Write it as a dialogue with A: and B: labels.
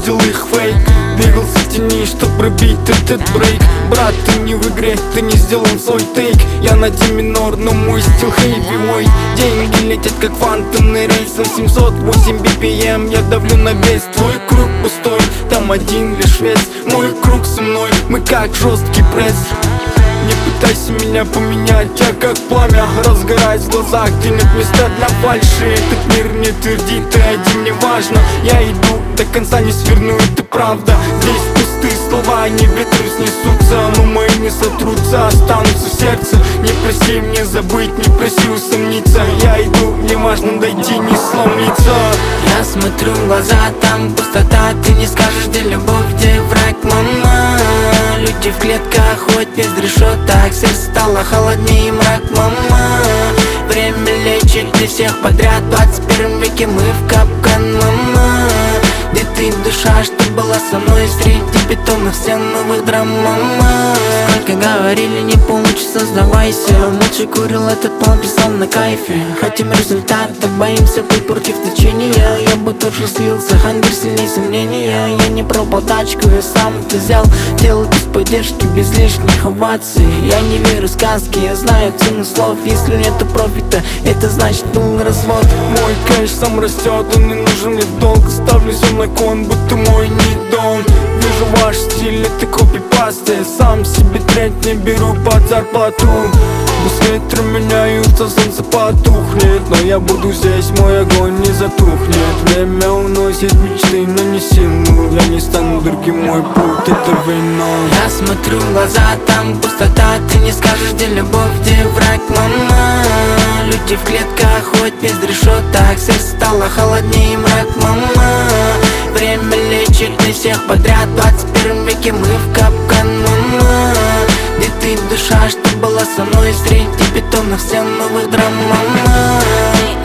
A: видел их фейк. Двигался в тени, чтоб пробить этот брейк. Брат, ты не в игре, ты не сделал свой тейк. Я на ди минор, но мой стил хэви. Мой деньги летят как фантомный рейс. 808 BPM, я давлю на весь. Твой круг пустой, там один лишь вес. Мой круг со мной, мы как жесткий пресс. Не пытайся меня поменять, я как пламя разгораюсь в глазах, где нет места для фальши. Этот мир не твердит, ты один, не важно. Я иду, до конца не сверну, это правда. Здесь пустые слова, они ветром снесутся, но мои не сотрутся, останутся в сердце. Не проси мне забыть, не проси усомниться. Я иду, не важно дойти, не сломиться.
B: Я смотрю в глаза, там пустота. Ты не скажешь, где любовь, где враг, мама. Люди в клетках, хоть без решеток. Сердце стало холоднее, мрак, мама. Время лечит для всех подряд. В 21 веке мы в капкан, мама. Где ты, душа, что была со мной среди бетонных стен новых драм, мама. Сколько говорили, не получится, сдавайся. Лучше курил этот план, писал на кайфе. Хотим результата, боимся быть против течения. Я бы тоже слился, хангер сильнее сомнения. Я не про подачку, я сам это взял. Делал без поддержки, без лишних оваций. Я не верю в сказки, я знаю цену слов. Если нету профита, это значит был развод.
A: Мой кэш сам растет, он не нужен мне в долг. Ставлю все на кон, будто мой не дом. Вижу ваш стиль, это копипасты. Сам себе тренд не беру под зарплату. С ветром меняются, солнце потухнет. Но я буду здесь, мой огонь не затухнет. Время уносит мечты, но не силу. Я не стану другим, мой путь это вино.
B: Я смотрю в глаза, там пустота. Ты не скажешь, где любовь, где враг, мама. Люди в клетках, хоть без решеток. Сердце стало холоднее, мрак, мама. Время лечит для всех подряд. В 21 веке мы в капкан, мама. Где ты, душа, что была со мной среди бетонных стен новых драм, мама.